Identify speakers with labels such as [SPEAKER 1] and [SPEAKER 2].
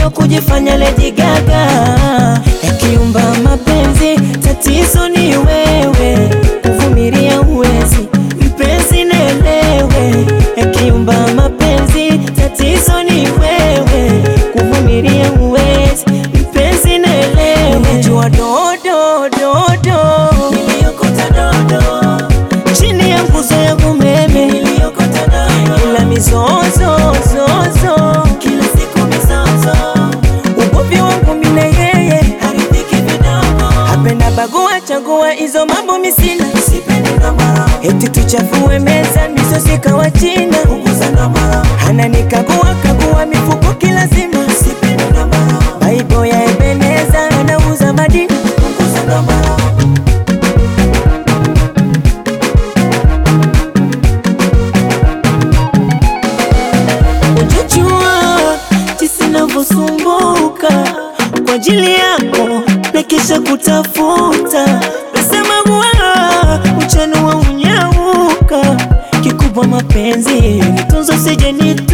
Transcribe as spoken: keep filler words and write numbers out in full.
[SPEAKER 1] sio kujifanya Lady Gaga. Yakiumba mapenzi tatizo ni wewe, kuvumilia uwezi mpenzi nelewe. Yakiumba mapenzi tatizo ni wewe, kuvumilia uwezi mpenzi nelewe. Unajua dodo dodo niliokota dodo chini ya nguzo ya umeme, niliokota dodo ila mizozo zozo kila siku mizozo. Ugomvi wangu mimi na yeye haridhiki vidogo, hapenda bagua chagua hizo mambo misina. Sipendi ngoma eti tuchafue meza misosi kawa china, punguza ngoma hana nikagua kagua mifuko kila zima. Sipendi ngoma Bible ya Ebeneza anauza madini, punguza ngoma. Sumbuka kwa ajili yako na kisha kutafuta nasema huwa uchano wa unyauka. Kikubwa mapenzi nitunzo sije